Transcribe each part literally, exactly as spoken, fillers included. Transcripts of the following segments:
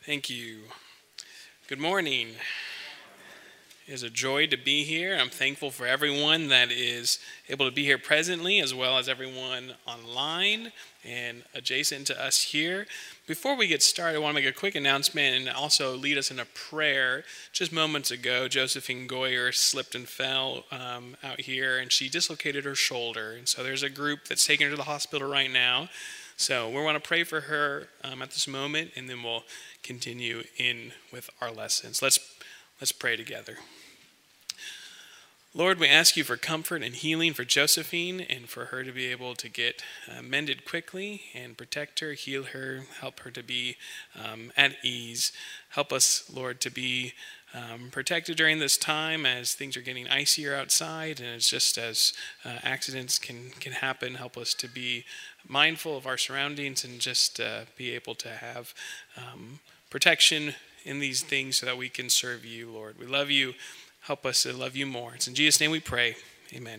Thank you. Good morning. It is a joy to be here. I'm thankful for everyone that is able to be here presently, as well as everyone online and adjacent to us here. Before we get started, I want to make a quick announcement and also lead us in a prayer. Just moments ago, Josephine Goyer slipped and fell um, out here, and she dislocated her shoulder. And so there's a group that's taking her to the hospital right now. So we want to pray for her um, at this moment, and then we'll continue in with our lessons. Let's let's pray together. Lord, we ask you for comfort and healing for Josephine and for her to be able to get uh, mended quickly and protect her, heal her, help her to be um, at ease. Help us, Lord, to be um, protected during this time as things are getting icier outside, and it's just as uh, accidents can, can happen. Help us to be mindful of our surroundings and just uh, be able to have um, protection in these things so that we can serve you, Lord. We love you. Help us to love you more. It's in Jesus' name we pray. Amen.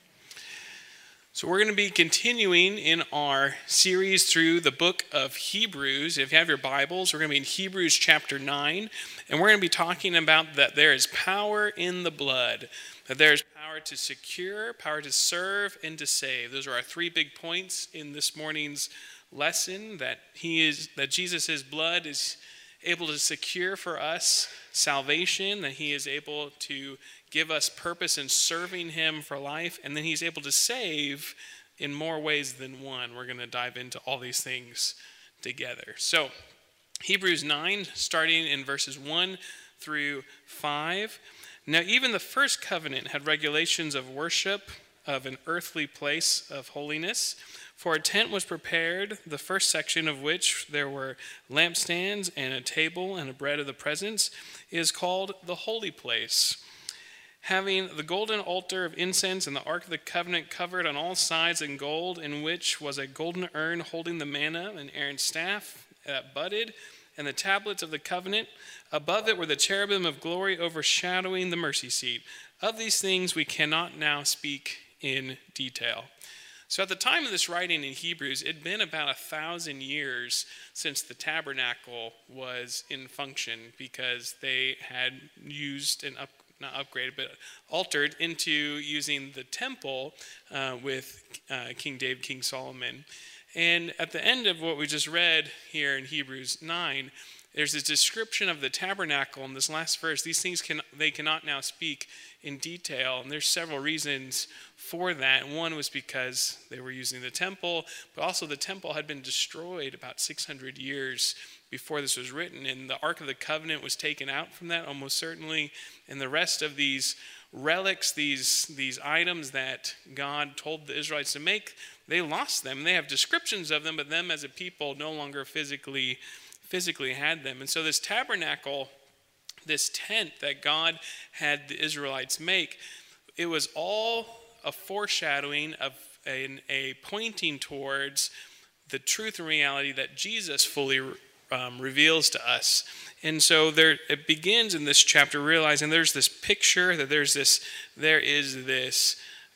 So we're going to be continuing in our series through the book of Hebrews. If you have your Bibles, we're going to be in Hebrews chapter nine, and we're going to be talking about that there is power in the blood, that there is power to secure, power to serve, and to save. Those are our three big points in this morning's lesson, that he is, that Jesus' blood is able to secure for us salvation, that he is able to give us purpose in serving him for life, and then he's able to save in more ways than one. We're going to dive into all these things together. So, Hebrews nine, starting in verses one through five. Now, even the first covenant had regulations of worship of an earthly place of holiness. For a tent was prepared, the first section of which there were lampstands and a table and a bread of the presence, is called the holy place. Having the golden altar of incense and the ark of the covenant covered on all sides in gold, in which was a golden urn holding the manna and Aaron's staff that budded, and the tablets of the covenant. Above it were the cherubim of glory overshadowing the mercy seat. Of these things we cannot now speak in detail. So at the time of this writing in Hebrews, it had been about a thousand years since the tabernacle was in function, because they had used and up, not upgraded, but altered into using the temple uh, with uh, King David, King Solomon. And at the end of what we just read here in Hebrews nine, there's this description of the tabernacle in this last verse. These things can they cannot now speak in detail, and there's several reasons for that. One was because they were using the temple, but also the temple had been destroyed about six hundred years before this was written, and the Ark of the Covenant was taken out from that almost certainly, and the rest of these relics, these these items that God told the Israelites to make, they lost them. They have descriptions of them, but them as a people no longer physically physically had them. And so this tabernacle, this tent that God had the Israelites make, it was all a foreshadowing of a, a pointing towards the truth and reality that Jesus fully um, reveals to us. And so there, it begins in this chapter realizing there's this picture, that there's this, there is this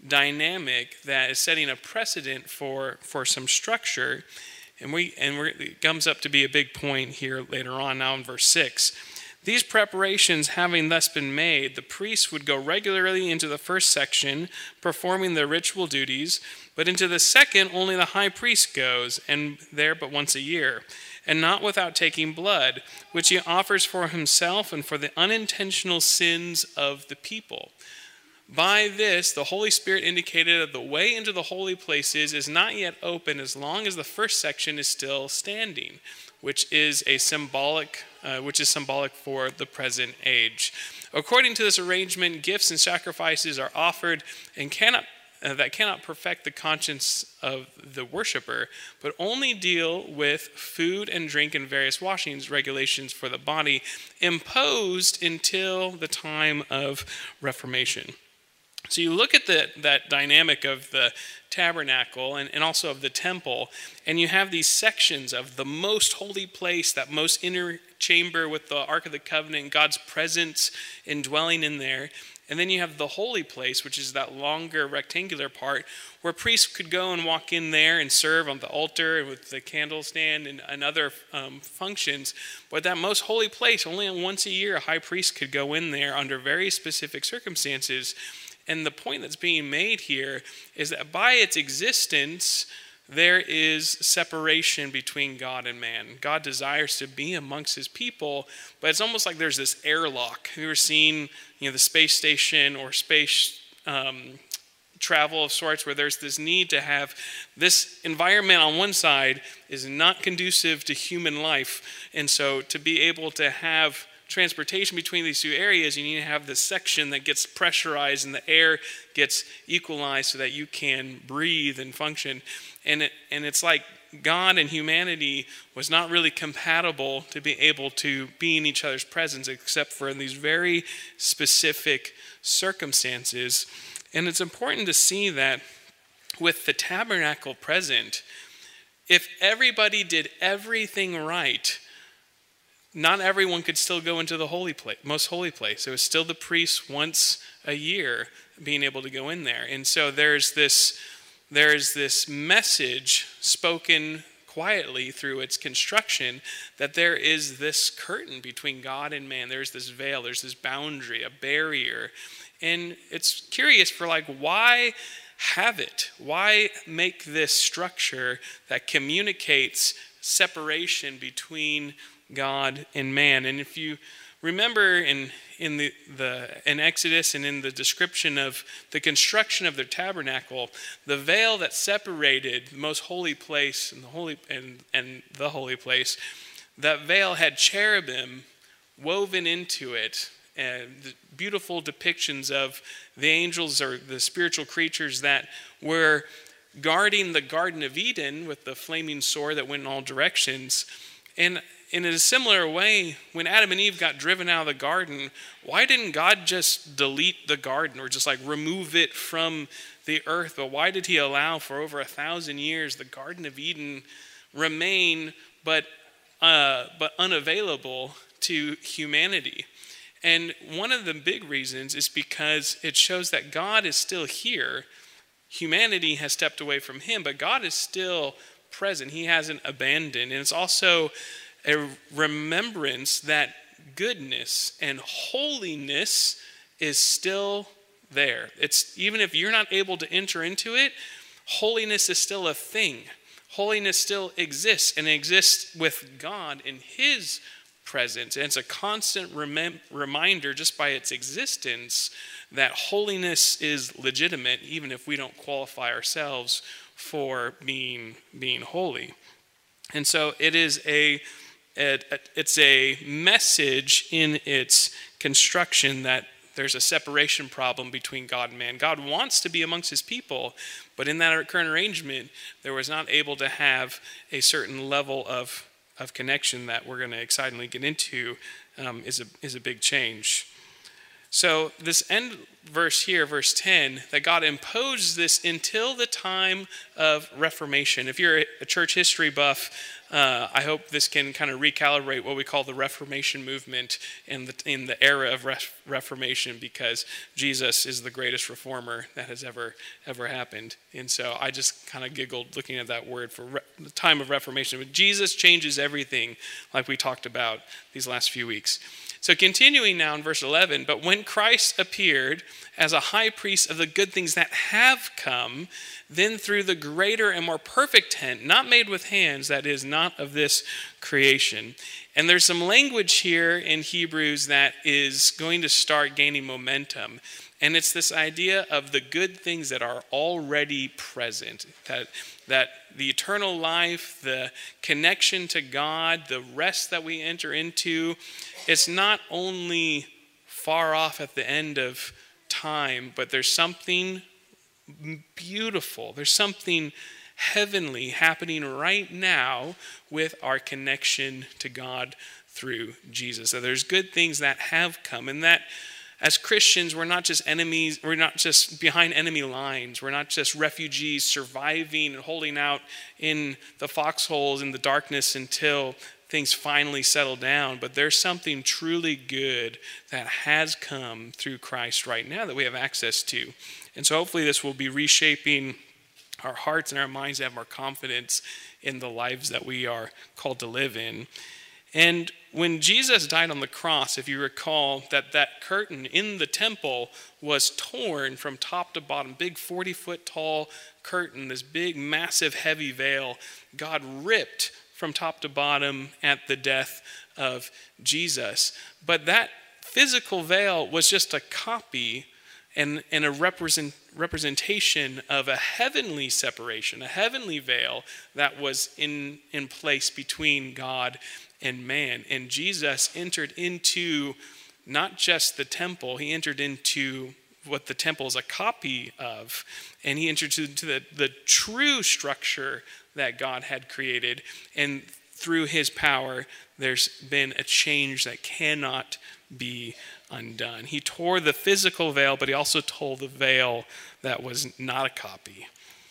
dynamic that is setting a precedent for, for some structure. And we and we're, it comes up to be a big point here later on, now in verse six. These preparations having thus been made, the priests would go regularly into the first section, performing their ritual duties, but into the second only the high priest goes, and there but once a year, and not without taking blood, which he offers for himself and for the unintentional sins of the people. By this, the Holy Spirit indicated that the way into the holy places is not yet open as long as the first section is still standing, which is a symbolic, uh, which is symbolic for the present age. According to this arrangement, gifts and sacrifices are offered and cannot uh, that cannot perfect the conscience of the worshiper, but only deal with food and drink and various washings regulations for the body, imposed until the time of Reformation. So you look at the, that dynamic of the tabernacle and, and also of the temple, and you have these sections of the most holy place, that most inner chamber with the Ark of the Covenant, God's presence indwelling in there. And then you have the holy place, which is that longer rectangular part where priests could go and walk in there and serve on the altar with the candle stand and, and other um, functions. But that most holy place, only once a year, a high priest could go in there under very specific circumstances. And the point that's being made here is that by its existence, there is separation between God and man. God desires to be amongst his people, but it's almost like there's this airlock. Have you ever seen, you know, the space station or space um, travel of sorts, where there's this need to have this environment on one side is not conducive to human life. And so to be able to have transportation between these two areas, you need to have this section that gets pressurized and the air gets equalized so that you can breathe and function. And it, and it's like God and humanity was not really compatible to be able to be in each other's presence except for in these very specific circumstances. And it's important to see that with the tabernacle present, if everybody did everything right, not everyone could still go into the holy place, most holy place. It was still the priests once a year being able to go in there. And so there's this there's this message spoken quietly through its construction that there is this curtain between God and man. There's this veil, there's this boundary, a barrier. And it's curious for like, why have it? Why make this structure that communicates separation between God and man? And if you remember in in the, the in Exodus and in the description of the construction of the tabernacle, the veil that separated the most holy place and the holy and, and the holy place, that veil had cherubim woven into it, and beautiful depictions of the angels or the spiritual creatures that were guarding the Garden of Eden with the flaming sword that went in all directions. And in a similar way, when Adam and Eve got driven out of the garden, why didn't God just delete the garden or just like remove it from the earth? But why did he allow for over a thousand years the Garden of Eden remain but uh, but unavailable to humanity? And one of the big reasons is because it shows that God is still here. Humanity has stepped away from him, but God is still present. He hasn't abandoned. And it's also a remembrance that goodness and holiness is still there. It's even if you're not able to enter into it, holiness is still a thing. Holiness still exists, and it exists with God in his presence. And it's a constant rem- reminder just by its existence that holiness is legitimate, even if we don't qualify ourselves for being being holy. And so it is a It, it's a message in its construction that there's a separation problem between God and man. God wants to be amongst his people, but in that current arrangement, there was not able to have a certain level of, of connection that we're going to excitedly get into um, is a is a big change. So this end verse here, verse ten, that God imposed this until the time of Reformation. If you're a church history buff, uh, I hope this can kind of recalibrate what we call the Reformation movement in the in the era of Re- Reformation, because Jesus is the greatest reformer that has ever ever happened. And so I just kind of giggled looking at that word for re- the time of Reformation. But Jesus changes everything, like we talked about these last few weeks. So continuing now in verse eleven, but when Christ appeared as a high priest of the good things that have come, then through the greater and more perfect tent, not made with hands, that is not of this creation. And there's some language here in Hebrews that is going to start gaining momentum. And it's this idea of the good things that are already present, that that the eternal life, the connection to God, the rest that we enter into, it's not only far off at the end of time, but there's something beautiful. There's something heavenly happening right now with our connection to God through Jesus. So there's good things that have come, and that as Christians, we're not just enemies, we're not just behind enemy lines, we're not just refugees surviving and holding out in the foxholes in the darkness until things finally settle down, but there's something truly good that has come through Christ right now that we have access to. And so hopefully this will be reshaping our hearts and our minds to have more confidence in the lives that we are called to live in. And when Jesus died on the cross, if you recall, that that curtain in the temple was torn from top to bottom, big forty-foot tall curtain, this big, massive, heavy veil, God ripped from top to bottom at the death of Jesus. But that physical veil was just a copy and, and a represent, representation of a heavenly separation, a heavenly veil that was in, in place between God and man. And Jesus entered into not just the temple, he entered into what the temple is a copy of, and he entered into the, the true structure that God had created. And through his power, there's been a change that cannot be undone. He tore the physical veil, but he also tore the veil that was not a copy.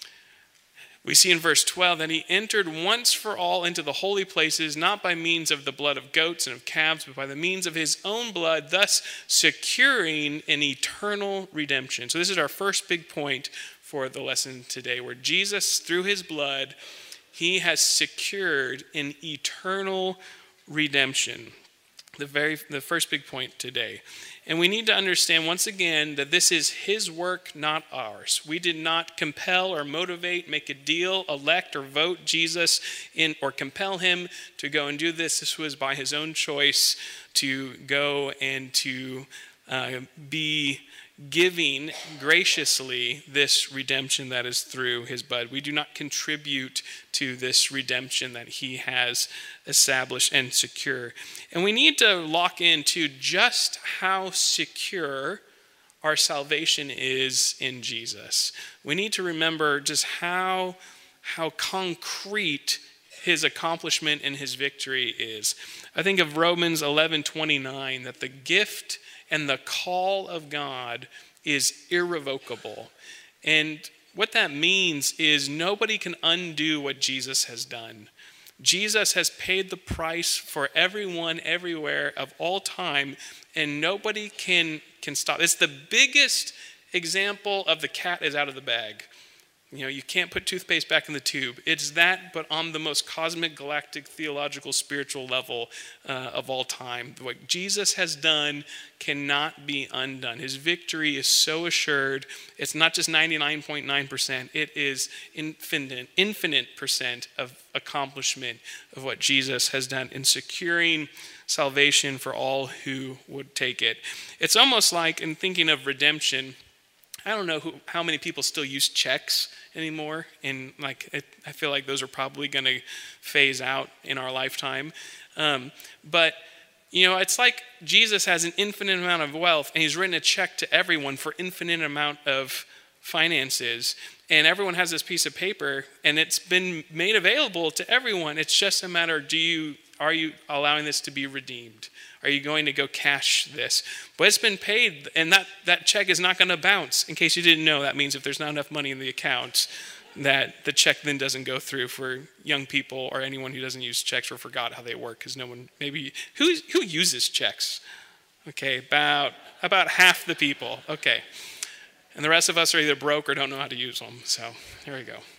We see in verse twelve that he entered once for all into the holy places, not by means of the blood of goats and of calves, but by the means of his own blood, thus securing an eternal redemption. So this is our first big point for the lesson today, where Jesus, through his blood, he has secured an eternal redemption. The very the first big point today. And we need to understand once again that this is his work, not ours. We did not compel or motivate, make a deal, elect or vote Jesus in, or compel him to go and do this. This was by his own choice to go and to uh, be giving graciously this redemption that is through his blood. We do not contribute to this redemption that he has established and secure. And we need to lock into just how secure our salvation is in Jesus. We need to remember just how, how concrete his accomplishment and his victory is. I think of Romans eleven twenty-nine, that the gift and the call of God is irrevocable. And what that means is nobody can undo what Jesus has done. Jesus has paid the price for everyone, everywhere, of all time, and nobody can, can stop. It's the biggest example of the cat is out of the bag. You know, you can't put toothpaste back in the tube. It's that, but on the most cosmic, galactic, theological, spiritual level uh, of all time. What Jesus has done cannot be undone. His victory is so assured. It's not just ninety-nine point nine percent. It is infinite, infinite percent of accomplishment of what Jesus has done in securing salvation for all who would take it. It's almost like, in thinking of redemption, I don't know who, how many people still use checks anymore, and like it, I feel like those are probably going to phase out in our lifetime. Um, but you know, it's like Jesus has an infinite amount of wealth, and he's written a check to everyone for infinite amount of finances, and everyone has this piece of paper, and it's been made available to everyone. It's just a matter of, do you are you allowing this to be redeemed? Are you going to go cash this? But it's been paid, and that, that check is not going to bounce. In case you didn't know, that means if there's not enough money in the account, that the check then doesn't go through. For young people or anyone who doesn't use checks or forgot how they work, because no one, maybe, who who uses checks? Okay, about, about half the people. Okay. And the rest of us are either broke or don't know how to use them. So here we go.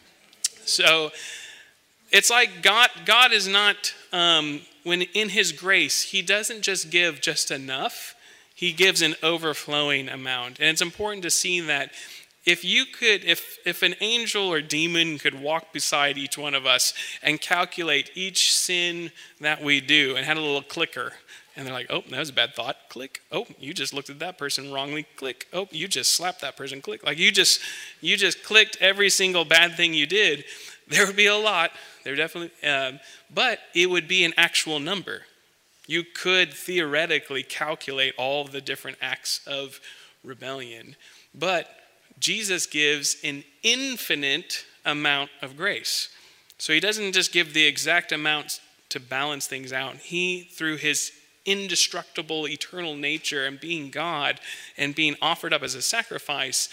So it's like God, God is not... Um, when in his grace, he doesn't just give just enough, he gives an overflowing amount. And it's important to see that if you could, if if an angel or demon could walk beside each one of us and calculate each sin that we do and had a little clicker, and they're like, oh, that was a bad thought, click. Oh, you just looked at that person wrongly, click. Oh, you just slapped that person, click. Like you just, you just clicked every single bad thing you did. There would be a lot. There definitely, um, but it would be an actual number. You could theoretically calculate all the different acts of rebellion, but Jesus gives an infinite amount of grace. So he doesn't just give the exact amounts to balance things out. He, through his indestructible, eternal nature and being God and being offered up as a sacrifice,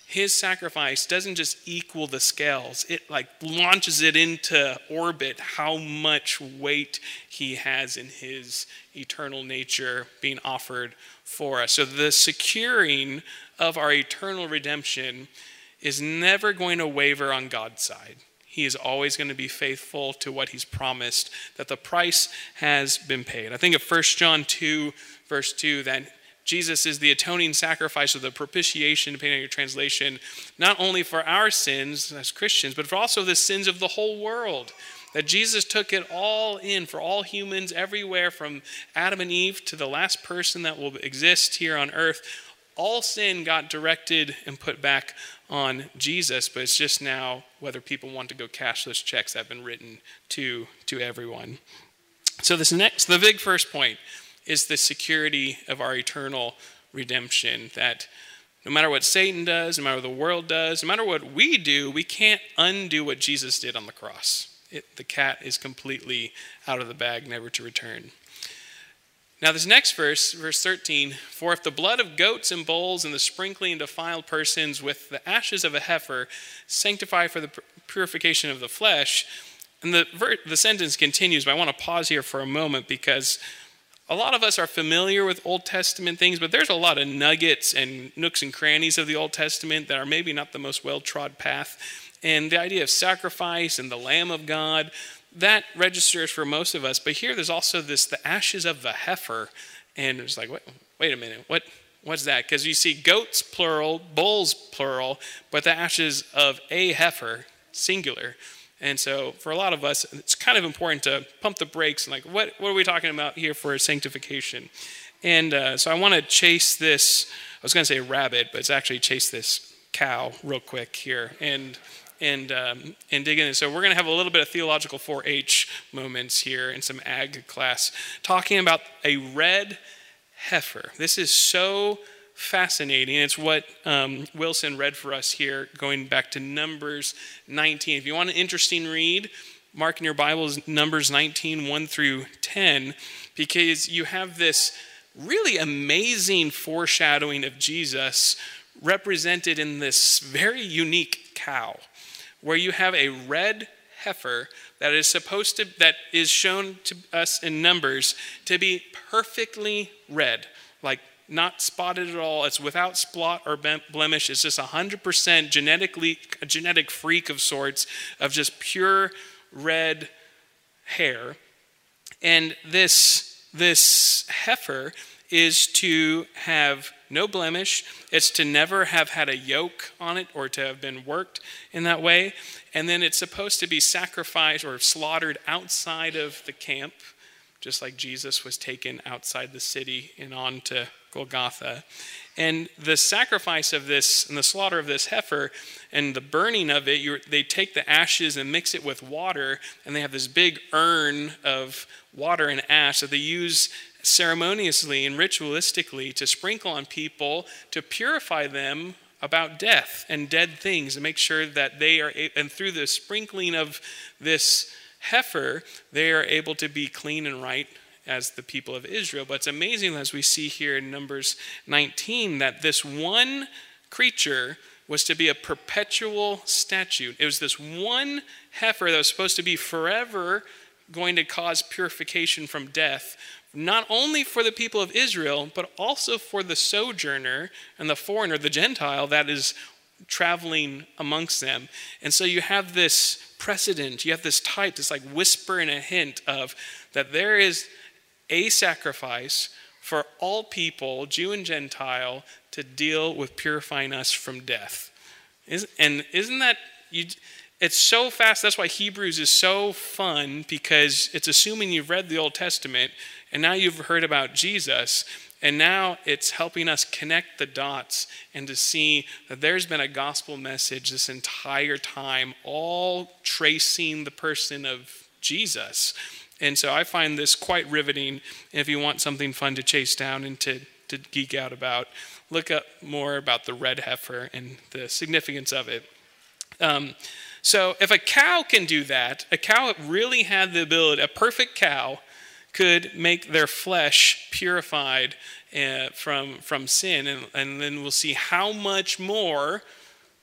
his sacrifice doesn't just equal the scales. It like launches it into orbit how much weight he has in his eternal nature being offered for us. So the securing of our eternal redemption is never going to waver on God's side. He is always going to be faithful to what he's promised, that the price has been paid. I think of First John two, verse two, that Jesus is the atoning sacrifice, or the propitiation, depending on your translation, not only for our sins as Christians, but for also the sins of the whole world. That Jesus took it all in for all humans everywhere, from Adam and Eve to the last person that will exist here on earth. All sin got directed and put back on Jesus, but it's just now whether people want to go cash those checks that have been written to, to everyone. So this next, the big first point is the security of our eternal redemption, that no matter what Satan does, no matter what the world does, no matter what we do, we can't undo what Jesus did on the cross. It, the cat is completely out of the bag, never to return. Now this next verse, verse thirteen, for if the blood of goats and bulls and the sprinkling of defiled persons with the ashes of a heifer sanctify for the purification of the flesh, and the, the sentence continues, but I want to pause here for a moment because a lot of us are familiar with Old Testament things, but there's a lot of nuggets and nooks and crannies of the Old Testament that are maybe not the most well-trod path. And the idea of sacrifice and the Lamb of God, that registers for most of us. But here there's also this, the ashes of the heifer. And it's like, wait, wait a minute, what, what's that? Because you see goats, plural, bulls, plural, but the ashes of a heifer, singular. And so for a lot of us, it's kind of important to pump the brakes and like, what, what are we talking about here for sanctification? And uh, so I want to chase this, I was going to say rabbit, but it's actually chase this cow real quick here and and um, and dig in. So we're going to have a little bit of theological four H moments here in some ag class, talking about a red heifer. This is so fascinating. It's what um, Wilson read for us here, going back to Numbers nineteen. If you want an interesting read, mark in your Bibles Numbers nineteen, one through ten, because you have this really amazing foreshadowing of Jesus represented in this very unique cow, where you have a red heifer that is supposed to, that is shown to us in Numbers to be perfectly red, like not spotted at all. It's without spot or blemish. It's just one hundred percent genetically, a genetic freak of sorts of just pure red hair. And this, this heifer is to have no blemish. It's to never have had a yoke on it or to have been worked in that way. And then it's supposed to be sacrificed or slaughtered outside of the camp, just like Jesus was taken outside the city and on to Golgotha. And the sacrifice of this and the slaughter of this heifer and the burning of it, you're, they take the ashes and mix it with water, and they have this big urn of water and ash that they use ceremoniously and ritualistically to sprinkle on people to purify them about death and dead things, and make sure that they are, and through the sprinkling of this heifer, they are able to be clean and right as the people of Israel. But it's amazing, as we see here in Numbers nineteen, that this one creature was to be a perpetual statute. It was this one heifer that was supposed to be forever going to cause purification from death, not only for the people of Israel, but also for the sojourner and the foreigner, the Gentile that is traveling amongst them. And so you have this precedent, you have this type, this like whisper and a hint of that there is a sacrifice for all people, Jew and Gentile, to deal with purifying us from death. Is, and isn't that, you, it's so fast, that's why Hebrews is so fun, because it's assuming you've read the Old Testament, and now you've heard about Jesus, and now it's helping us connect the dots and to see that there's been a gospel message this entire time, all tracing the person of Jesus. And so I find this quite riveting. If you want something fun to chase down and to, to geek out about, look up more about the red heifer and the significance of it. Um, so if a cow can do that, a cow really had the ability, a perfect cow could make their flesh purified uh, from, from sin. And, and then we'll see how much more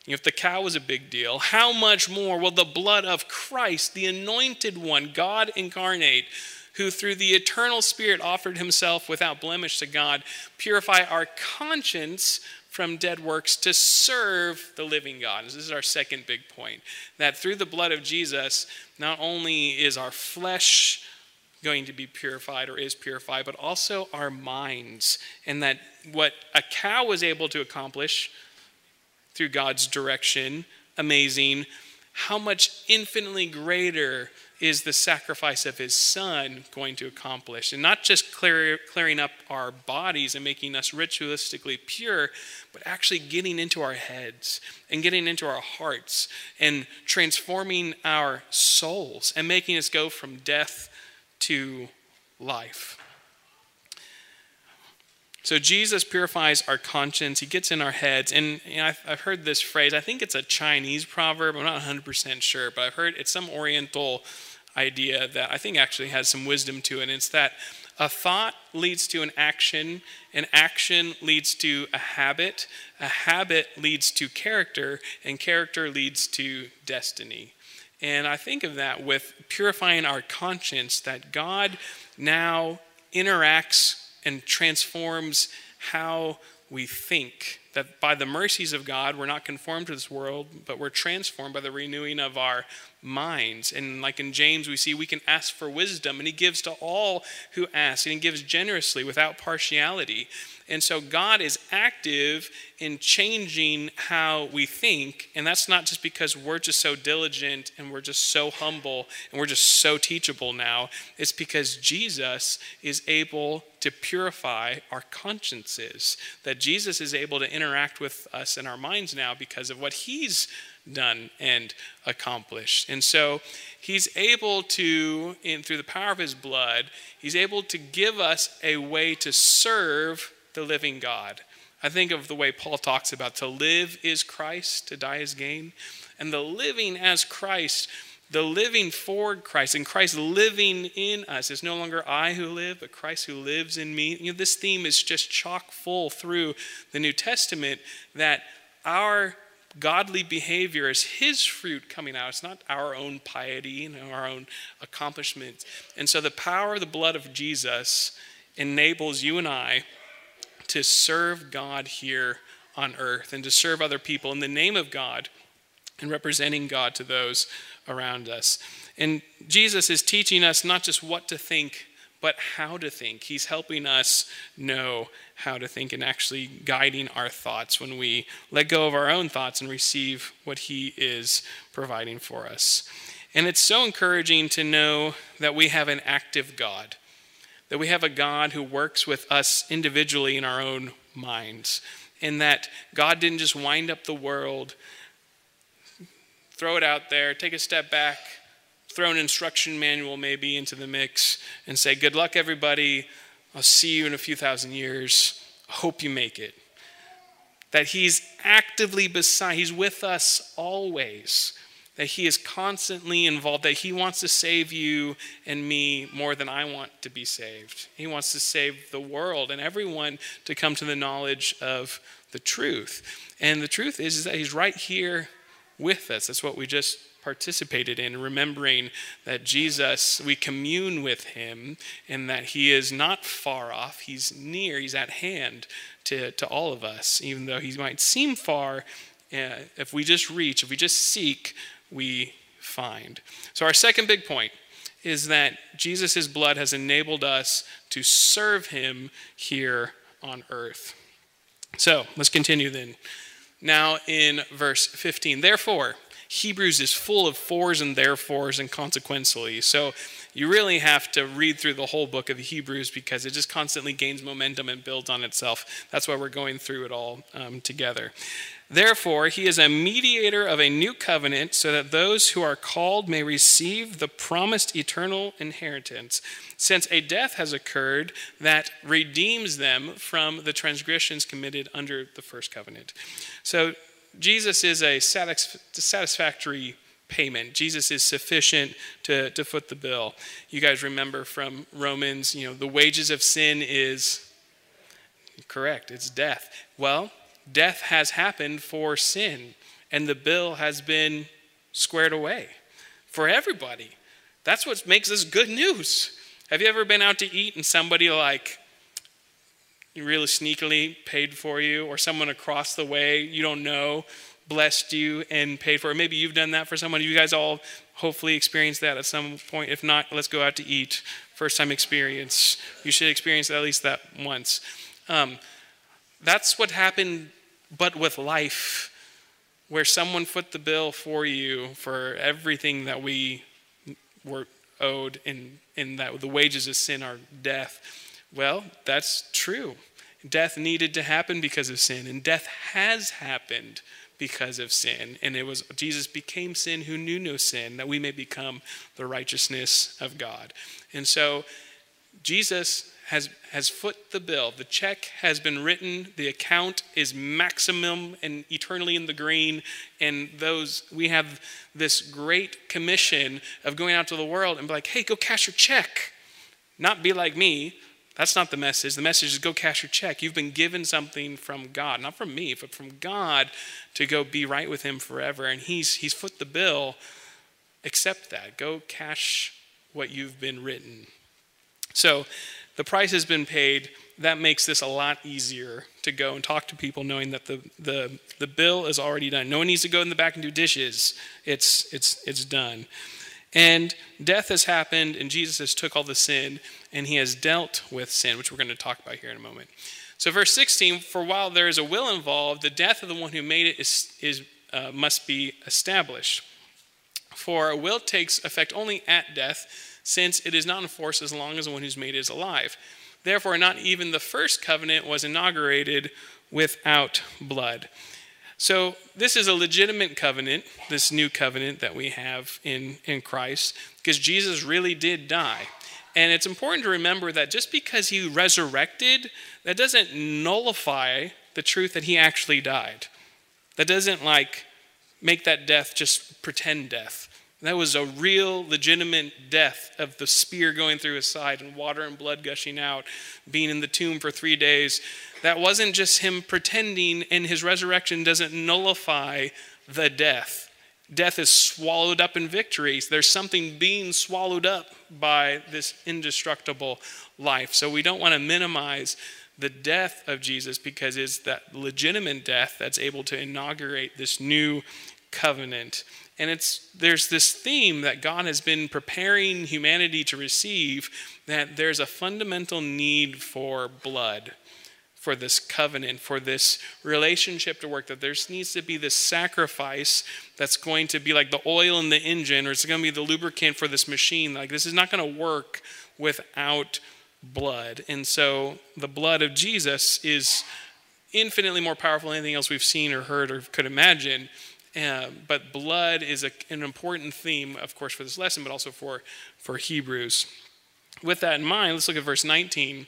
If the cow was a big deal, how much more will the blood of Christ, the anointed one, God incarnate, who through the eternal Spirit offered himself without blemish to God, purify our conscience from dead works to serve the living God. This is our second big point, that through the blood of Jesus, not only is our flesh going to be purified or is purified, but also our minds, and that what a cow was able to accomplish through God's direction, amazing, how much infinitely greater is the sacrifice of his son going to accomplish? And not just clear, clearing up our bodies and making us ritualistically pure, but actually getting into our heads and getting into our hearts and transforming our souls and making us go from death to life. So Jesus purifies our conscience. He gets in our heads. And you know, I've, I've heard this phrase. I think it's a Chinese proverb. I'm not one hundred percent sure. But I've heard it's some Oriental idea that I think actually has some wisdom to it. And it's that a thought leads to an action. An action leads to a habit. A habit leads to character. And character leads to destiny. And I think of that with purifying our conscience, that God now interacts and transforms how we think. That by the mercies of God, we're not conformed to this world, but we're transformed by the renewing of our minds. And like in James, we see we can ask for wisdom, and he gives to all who ask, and he gives generously without partiality. And so God is active in changing how we think, and that's not just because we're just so diligent and we're just so humble and we're just so teachable now. It's because Jesus is able to purify our consciences, that Jesus is able to interact with us in our minds now because of what he's done and accomplished. And so he's able to, in, through the power of his blood, he's able to give us a way to serve the living God. I think of the way Paul talks about to live is Christ, to die is gain. And the living as Christ, the living for Christ, and Christ living in us is no longer I who live, but Christ who lives in me. You know, this theme is just chock full through the New Testament, that our godly behavior is his fruit coming out. It's not our own piety and our own accomplishments. And so the power of the blood of Jesus enables you and I to serve God here on earth and to serve other people in the name of God and representing God to those around us. And Jesus is teaching us not just what to think, but how to think. He's helping us know how to think and actually guiding our thoughts when we let go of our own thoughts and receive what he is providing for us. And it's so encouraging to know that we have an active God, that we have a God who works with us individually in our own minds, and that God didn't just wind up the world, throw it out there, take a step back, throw an instruction manual maybe into the mix and say, good luck everybody, I'll see you in a few thousand years, hope you make it. That he's actively beside, he's with us always, that he is constantly involved, that he wants to save you and me more than I want to be saved. He wants to save the world and everyone to come to the knowledge of the truth. And the truth is, is that he's right here with us. That's what we just participated in, remembering that Jesus, we commune with him and that he is not far off. He's near, he's at hand to, to all of us, even though he might seem far. Uh, if we just reach, if we just seek, we find. So our second big point is that Jesus' blood has enabled us to serve him here on earth. So let's continue then. Now in verse fifteen, therefore, Hebrews is full of fors and therefores and consequentially. So you really have to read through the whole book of Hebrews because it just constantly gains momentum and builds on itself. That's why we're going through it all um, together. Therefore, he is a mediator of a new covenant so that those who are called may receive the promised eternal inheritance, since a death has occurred that redeems them from the transgressions committed under the first covenant. So Jesus is a satisfactory payment. Jesus is sufficient to, to foot the bill. You guys remember from Romans, you know, the wages of sin is correct. It's death. Well, death has happened for sin. and the bill has been squared away for everybody. That's what makes this good news. Have you ever been out to eat and somebody like really sneakily paid for you, or someone across the way you don't know blessed you and paid for it? Maybe you've done that for someone. You guys all hopefully experienced that at some point. If not, let's go out to eat. First time experience. You should experience at least that once. Um, that's what happened, but with life, where someone foot the bill for you for everything that we were owed, in, in that the wages of sin are death. Well, that's true. Death needed to happen because of sin, and death has happened because of sin. And it was Jesus became sin who knew no sin, that we may become the righteousness of God. And so Jesus has has foot the bill. The check has been written. The account is maximum and eternally in the green. And those we have this great commission of going out to the world and be like, hey, go cash your check. Not be like me. That's not the message. The message is go cash your check. You've been given something from God, not from me, but from God, to go be right with him forever. And he's he's foot the bill. Accept that. Go cash what you've been written. So the price has been paid. That makes this a lot easier to go and talk to people knowing that the, the, the bill is already done. No one needs to go in the back and do dishes. It's, it's, it's done. And death has happened, and Jesus has took all the sin, and he has dealt with sin, which we're going to talk about here in a moment. So verse sixteen, for while there is a will involved, the death of the one who made it is, is uh, must be established. For a will takes effect only at death, since it is not in force as long as the one who's made it is alive. Therefore, not even the first covenant was inaugurated without blood. So this is a legitimate covenant, this new covenant that we have in, in Christ, because Jesus really did die. And it's important to remember that just because he resurrected, that doesn't nullify the truth that he actually died. That doesn't like make that death just pretend death. That was a real, legitimate death of the spear going through his side and water and blood gushing out, being in the tomb for three days. That wasn't just him pretending, and his resurrection doesn't nullify the death. Death is swallowed up in victory. There's something being swallowed up by this indestructible life. So we don't want to minimize the death of Jesus, because it's that legitimate death that's able to inaugurate this new covenant. And it's there's this theme that God has been preparing humanity to receive, that there's a fundamental need for blood, for this covenant, for this relationship to work, that there needs to be this sacrifice that's going to be like the oil in the engine, or it's going to be the lubricant for this machine. Like, this is not going to work without blood. And so the blood of Jesus is infinitely more powerful than anything else we've seen or heard or could imagine. Uh, but blood is a, an important theme, of course, for this lesson, but also for, for Hebrews. With that in mind, let's look at verse nineteen.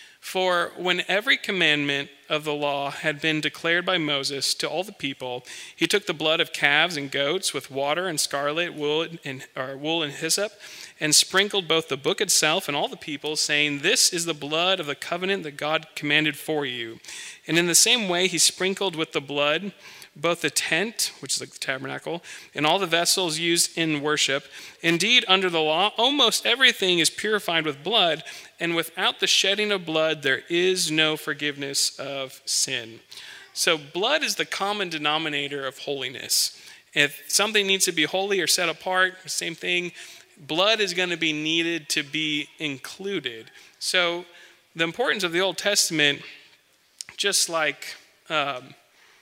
For when every commandment of the law had been declared by Moses to all the people, he took the blood of calves and goats with water and scarlet wool and, or wool and hyssop, and sprinkled both the book itself and all the people, saying, "This is the blood of the covenant that God commanded for you." And in the same way, he sprinkled with the blood both the tent, which is like the tabernacle, and all the vessels used in worship. Indeed, under the law, almost everything is purified with blood, and without the shedding of blood, there is no forgiveness of sin. So blood is the common denominator of holiness. If something needs to be holy or set apart, same thing, blood is going to be needed to be included. So the importance of the Old Testament, just like um,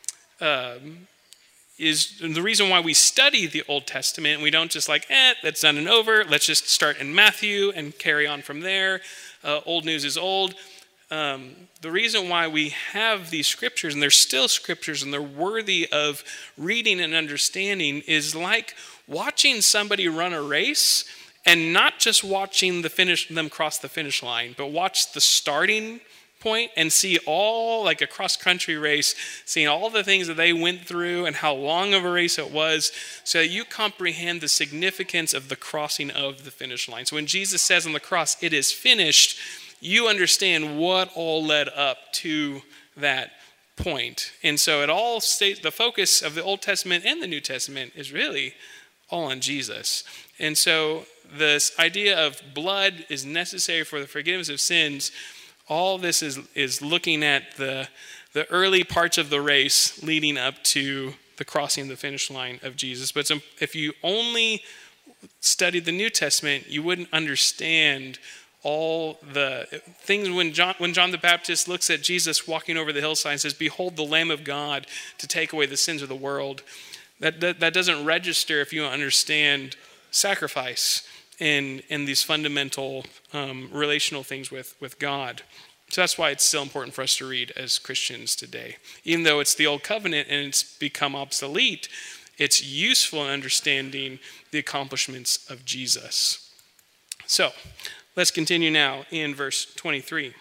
Um, is the reason why we study the Old Testament. We don't just like, eh, that's done and over. Let's just start in Matthew and carry on from there. Uh, old news is old. Um, the reason why we have these scriptures, and they're still scriptures, and they're worthy of reading and understanding, is like watching somebody run a race, and not just watching the finish them cross the finish line, but watch the starting point and see all, like a cross-country race, seeing all the things that they went through and how long of a race it was, so that you comprehend the significance of the crossing of the finish line. So when Jesus says on the cross, "It is finished," you understand what all led up to that point. And so it all stays, the focus of the Old Testament and the New Testament is really all on Jesus. And so this idea of blood is necessary for the forgiveness of sins, all this is is looking at the the early parts of the race leading up to the crossing of the finish line of Jesus. But if you only studied the New Testament, you wouldn't understand all the things when John, when John the Baptist looks at Jesus walking over the hillside and says, "Behold the Lamb of God to take away the sins of the world." That, that, that doesn't register if you don't understand sacrifice and, and these fundamental um, relational things with, with God. So that's why it's still important for us to read as Christians today. Even though it's the Old Covenant and it's become obsolete, it's useful in understanding the accomplishments of Jesus. So let's continue now in verse twenty-three.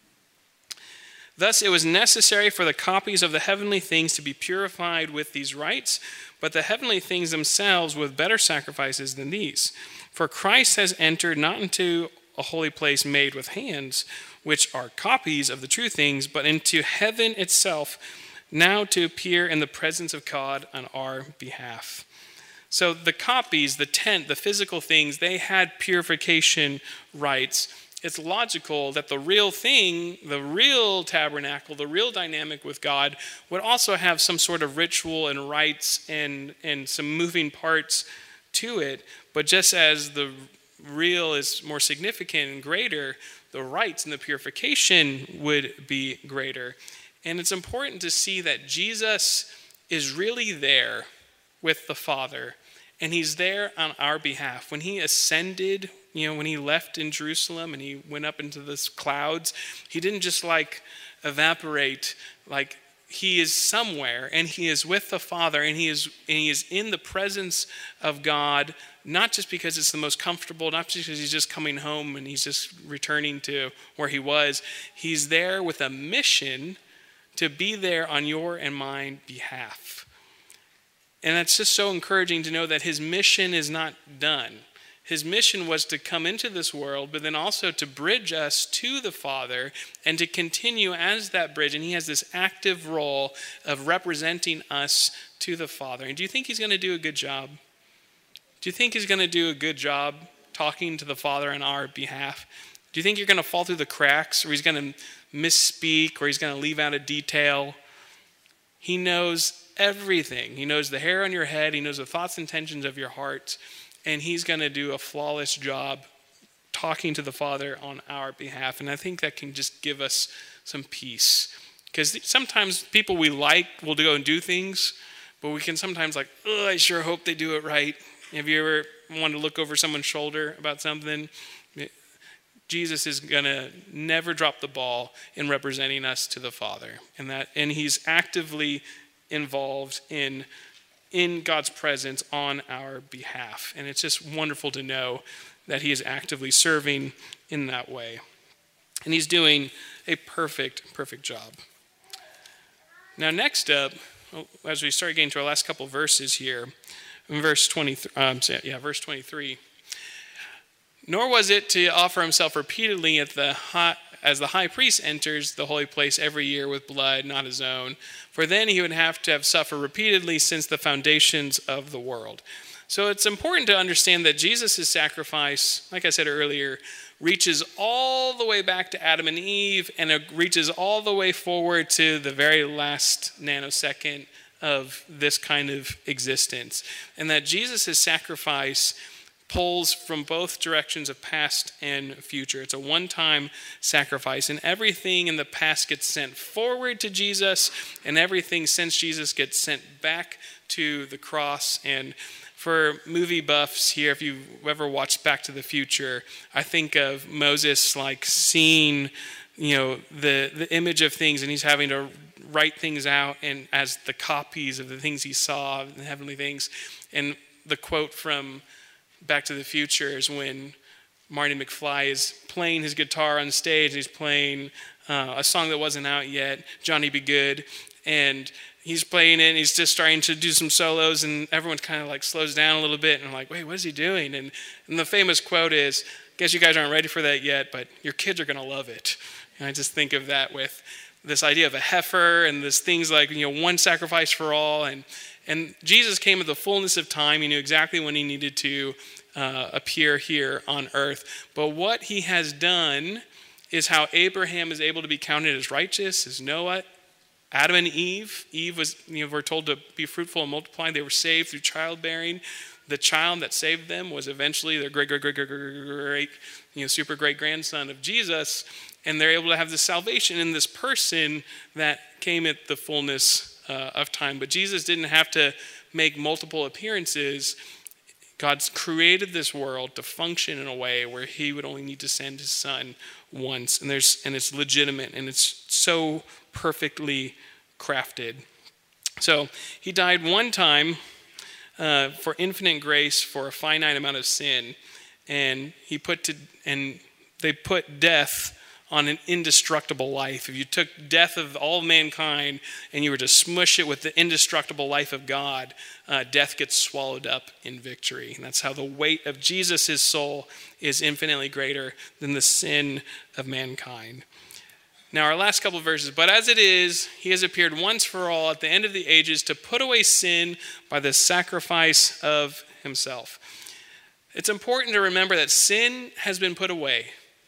Thus it was necessary for the copies of the heavenly things to be purified with these rites, but the heavenly things themselves with better sacrifices than these. For Christ has entered not into a holy place made with hands, which are copies of the true things, but into heaven itself, now to appear in the presence of God on our behalf. So the copies, the tent, the physical things, they had purification rites. It's logical that the real thing, the real tabernacle, the real dynamic with God would also have some sort of ritual and rites and, and some moving parts to it. But just as the real is more significant and greater, the rites and the purification would be greater. And it's important to see that Jesus is really there with the Father, and he's there on our behalf. When he ascended, you know, when he left in Jerusalem and he went up into the clouds, he didn't just like evaporate. Like, he is somewhere and he is with the Father, and he is and he is in the presence of God, not just because it's the most comfortable, not just because he's just coming home and he's just returning to where he was. He's there with a mission to be there on your and my behalf. And that's just so encouraging to know that his mission is not done. His mission was to come into this world, but then also to bridge us to the Father and to continue as that bridge. And he has this active role of representing us to the Father. And do you think he's going to do a good job? Do you think he's going to do a good job talking to the Father on our behalf? Do you think you're going to fall through the cracks, or he's going to misspeak, or he's going to leave out a detail? He knows everything. He knows the hair on your head. He knows the thoughts and intentions of your heart. And he's going to do a flawless job talking to the Father on our behalf. And I think that can just give us some peace. Because sometimes people we like will go and do things, but we can sometimes like, oh, I sure hope they do it right. Have you ever wanted to look over someone's shoulder about something? Jesus is going to never drop the ball in representing us to the Father. And that, and he's actively involved in in God's presence on our behalf. And it's just wonderful to know that he is actively serving in that way. And he's doing a perfect, perfect job. Now next up, as we start getting to our last couple verses here, in verse twenty-three, um, yeah, verse twenty-three, nor was it to offer himself repeatedly at the high, as the high priest enters the holy place every year with blood, not his own, for then he would have to have suffered repeatedly since the foundations of the world. So it's important to understand that Jesus' sacrifice, like I said earlier, reaches all the way back to Adam and Eve, and it reaches all the way forward to the very last nanosecond of this kind of existence. And that Jesus' sacrifice pulls from both directions of past and future. It's a one-time sacrifice, and everything in the past gets sent forward to Jesus, and everything since Jesus gets sent back to the cross. And for movie buffs here, if you've ever watched Back to the Future, I think of Moses like seeing, you know, the the image of things, and he's having to write things out and as the copies of the things he saw, the heavenly things. And the quote from Back to the Future is when Marty McFly is playing his guitar on stage. He's playing uh, a song that wasn't out yet, Johnny Be Good, and he's playing it, and he's just starting to do some solos, and everyone kind of like slows down a little bit, and I'm like, wait, what is he doing? And, and the famous quote is, guess you guys aren't ready for that yet, but your kids are going to love it. And I just think of that with this idea of a heifer and this things like, you know, one sacrifice for all. And, and Jesus came at the fullness of time. He knew exactly when he needed to uh, appear here on earth. But what he has done is how Abraham is able to be counted as righteous, as Noah, Adam and Eve. Eve was, you know, we're told to be fruitful and multiply. They were saved through childbearing. The child that saved them was eventually their great, great, great, great, great, great, you know, super great grandson of Jesus. And they're able to have this salvation in this person that came at the fullness uh, of time. But Jesus didn't have to make multiple appearances. God's created this world to function in a way where he would only need to send his son once. And there's and it's legitimate, and it's so perfectly crafted. So he died one time uh, for infinite grace for a finite amount of sin. And he put to and they put death on an indestructible life. If you took death of all mankind and you were to smush it with the indestructible life of God, uh, death gets swallowed up in victory. And that's how the weight of Jesus' soul is infinitely greater than the sin of mankind. Now, our last couple of verses. But as it is, he has appeared once for all at the end of the ages to put away sin by the sacrifice of himself. It's important to remember that sin has been put away.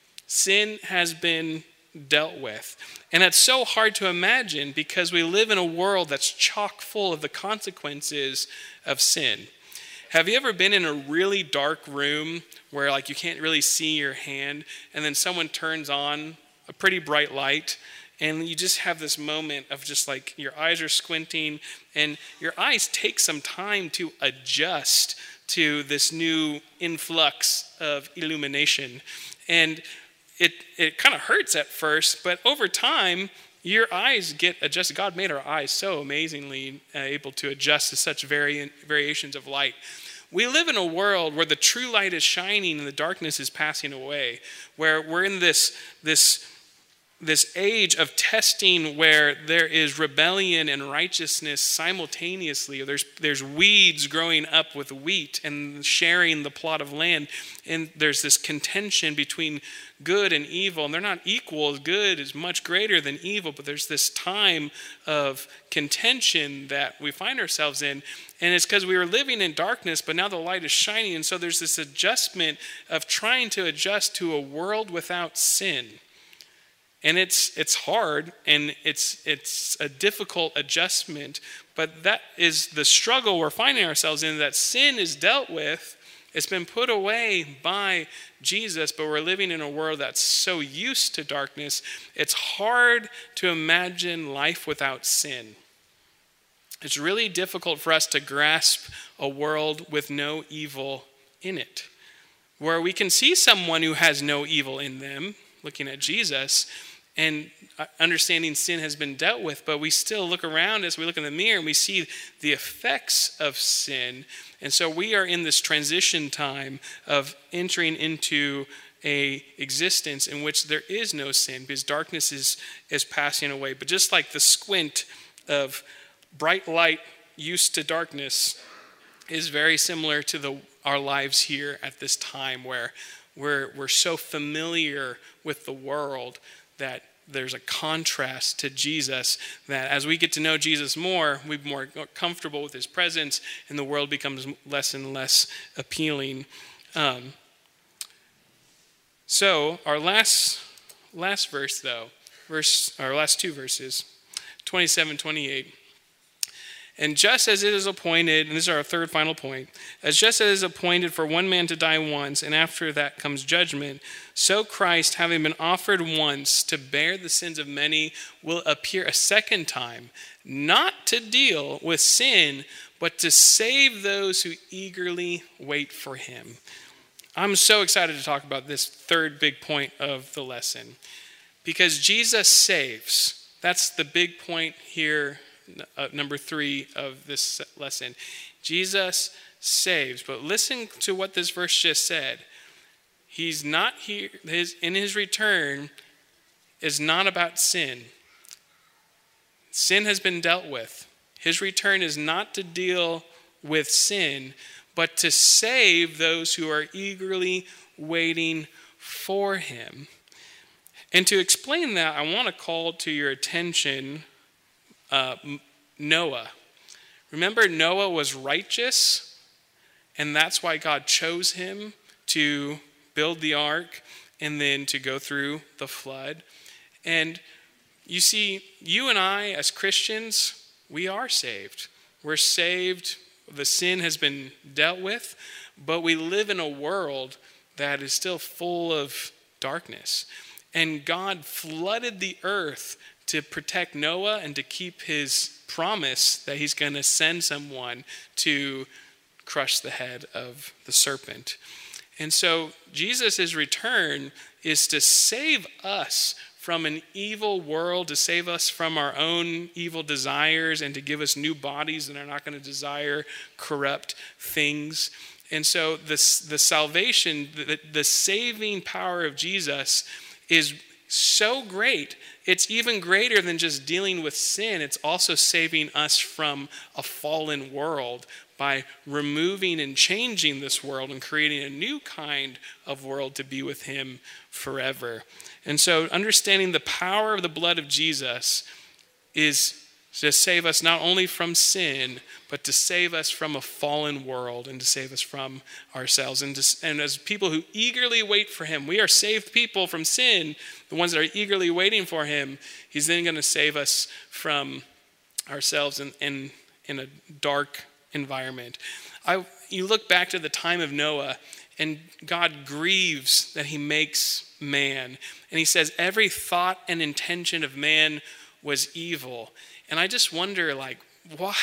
Sin has been dealt with. And it's so hard to imagine because we live in a world that's chock full of the consequences of sin. Have you ever been in a really dark room where like you can't really see your hand, and then someone turns on a pretty bright light, and you just have this moment of just like your eyes are squinting, and your eyes take some time to adjust to this new influx of illumination. And It it kind of hurts at first, but over time, your eyes get adjusted. God made our eyes so amazingly uh, able to adjust to such vari- variations of light. We live in a world where the true light is shining and the darkness is passing away, where we're in this this this age of testing where there is rebellion and righteousness simultaneously. There's there's weeds growing up with wheat and sharing the plot of land. And there's this contention between good and evil. And they're not equal. Good is much greater than evil. But there's this time of contention that we find ourselves in. And it's because we were living in darkness, but now the light is shining. And so there's this adjustment of trying to adjust to a world without sin. And it's it's hard, and it's it's a difficult adjustment, but that is the struggle we're finding ourselves in, that sin is dealt with. It's been put away by Jesus, but we're living in a world that's so used to darkness, it's hard to imagine life without sin. It's really difficult for us to grasp a world with no evil in it, where we can see someone who has no evil in them, looking at Jesus, and understanding sin has been dealt with, but we still look around as we look in the mirror and we see the effects of sin. And so we are in this transition time of entering into a existence in which there is no sin because darkness is, is passing away. But just like the squint of bright light used to darkness is very similar to the our lives here at this time, where we're, we're so familiar with the world that there's a contrast to Jesus, that as we get to know Jesus more, we're more comfortable with his presence, and the world becomes less and less appealing. Um, so our last last verse, though, verse our last two verses, twenty-seven, twenty-eight. And just as it is appointed, and this is our third final point, as just as it is appointed for one man to die once, and after that comes judgment, so Christ, having been offered once to bear the sins of many, will appear a second time, not to deal with sin, but to save those who eagerly wait for him. I'm so excited to talk about this third big point of the lesson, because Jesus saves. That's the big point here. Uh, number three of this lesson. Jesus saves. But listen to what this verse just said. He's not here, his, in his return is not about sin. Sin has been dealt with. His return is not to deal with sin, but to save those who are eagerly waiting for him. And to explain that, I want to call to your attention uh, Noah. Remember, Noah was righteous, and that's why God chose him to build the ark and then to go through the flood. And you see, you and I as Christians, we are saved. We're saved. The sin has been dealt with, but we live in a world that is still full of darkness. And God flooded the earth to protect Noah and to keep his promise that he's going to send someone to crush the head of the serpent. And so Jesus' return is to save us from an evil world, to save us from our own evil desires, and to give us new bodies that are not going to desire corrupt things. And so this, the salvation, the, the saving power of Jesus is so great. It's even greater than just dealing with sin. It's also saving us from a fallen world by removing and changing this world and creating a new kind of world to be with him forever. And so understanding the power of the blood of Jesus is to save us not only from sin, but to save us from a fallen world and to save us from ourselves. And, to, and as people who eagerly wait for him, we are saved people from sin, the ones that are eagerly waiting for him. He's then going to save us from ourselves in, in, in a dark environment. I, you look back to the time of Noah, and God grieves that he makes man. And he says every thought and intention of man was evil. And I just wonder, like, why,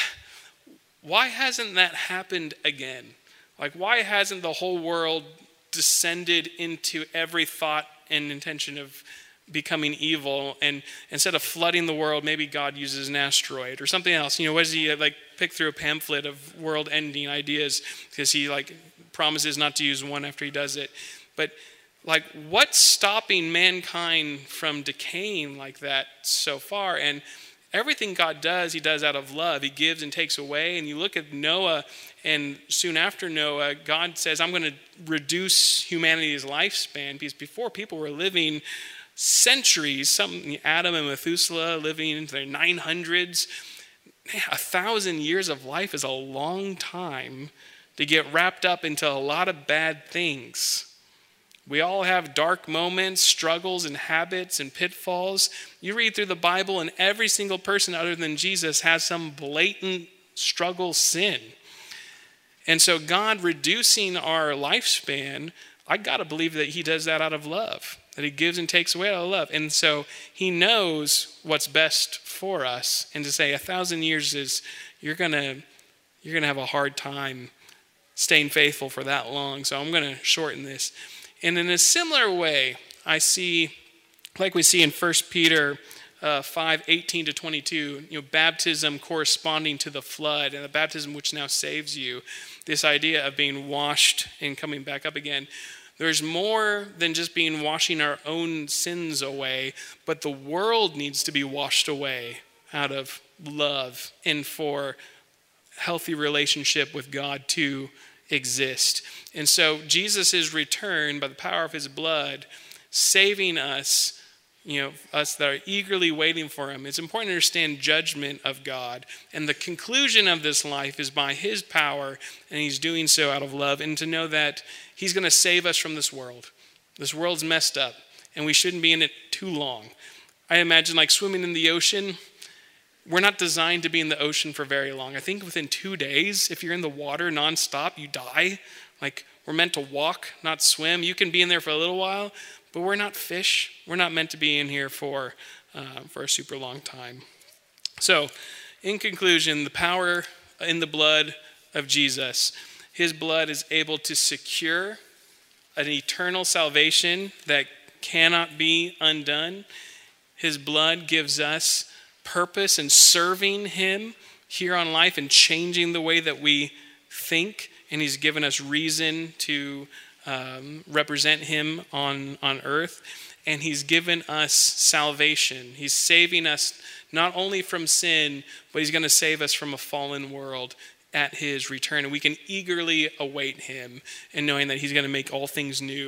why hasn't that happened again? Like, why hasn't the whole world descended into every thought and intention of becoming evil? And instead of flooding the world, maybe God uses an asteroid or something else. You know, what does he, like, pick through a pamphlet of world-ending ideas because he, like, promises not to use one after he does it. But, like, what's stopping mankind from decaying like that so far? And everything God does, he does out of love. He gives and takes away. And you look at Noah, and soon after Noah, God says, I'm going to reduce humanity's lifespan, because before people were living centuries, some Adam and Methuselah living into their nine hundreds. A thousand years of life is a long time to get wrapped up into a lot of bad things. We all have dark moments, struggles, and habits and pitfalls. You read through the Bible, and every single person other than Jesus has some blatant struggle, sin. And so God reducing our lifespan, I got to believe that he does that out of love, that he gives and takes away out of love. And so he knows what's best for us. And to say a thousand years is, you're going to you're going to have a hard time staying faithful for that long. So I'm going to shorten this. And in a similar way, I see, like we see in First Peter uh, five, eighteen to twenty-two, you know, baptism corresponding to the flood, and the baptism which now saves you, this idea of being washed and coming back up again. There's more than just being washing our own sins away, but the world needs to be washed away out of love and for healthy relationship with God to exist. And so Jesus' return by the power of his blood, saving us, you know, us that are eagerly waiting for him. It's important to understand judgment of God. And the conclusion of this life is by his power, and he's doing so out of love. And to know that he's going to save us from this world. This world's messed up, and we shouldn't be in it too long. I imagine like swimming in the ocean. We're not designed to be in the ocean for very long. I think within two days, if you're in the water nonstop, you die. Like, we're meant to walk, not swim. You can be in there for a little while, but we're not fish. We're not meant to be in here for, uh, for a super long time. So, in conclusion, the power in the blood of Jesus. His blood is able to secure an eternal salvation that cannot be undone. His blood gives us purpose in serving him here on life and changing the way that we think. And he's given us reason to um, represent him on, on earth. And he's given us salvation. He's saving us not only from sin, but he's going to save us from a fallen world at his return. And we can eagerly await him and knowing that he's going to make all things new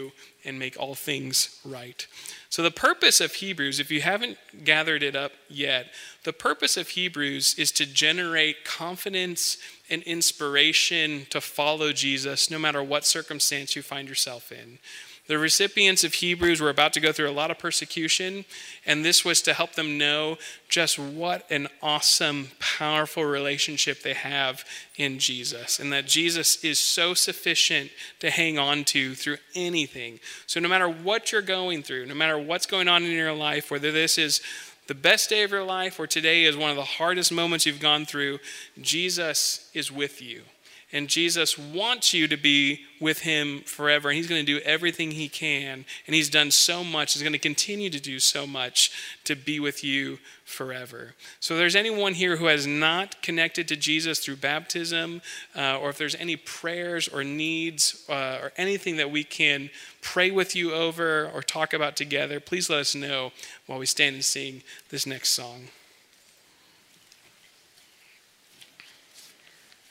and make all things right. So the purpose of Hebrews, if you haven't gathered it up yet, the purpose of Hebrews is to generate confidence and inspiration to follow Jesus no matter what circumstance you find yourself in. The recipients of Hebrews were about to go through a lot of persecution, and this was to help them know just what an awesome, powerful relationship they have in Jesus, and that Jesus is so sufficient to hang on to through anything. So no matter what you're going through, no matter what's going on in your life, whether this is the best day of your life or today is one of the hardest moments you've gone through, Jesus is with you. And Jesus wants you to be with him forever. And he's going to do everything he can. And he's done so much. He's going to continue to do so much to be with you forever. So if there's anyone here who has not connected to Jesus through baptism, uh, or if there's any prayers or needs uh, or anything that we can pray with you over or talk about together, please let us know while we stand and sing this next song.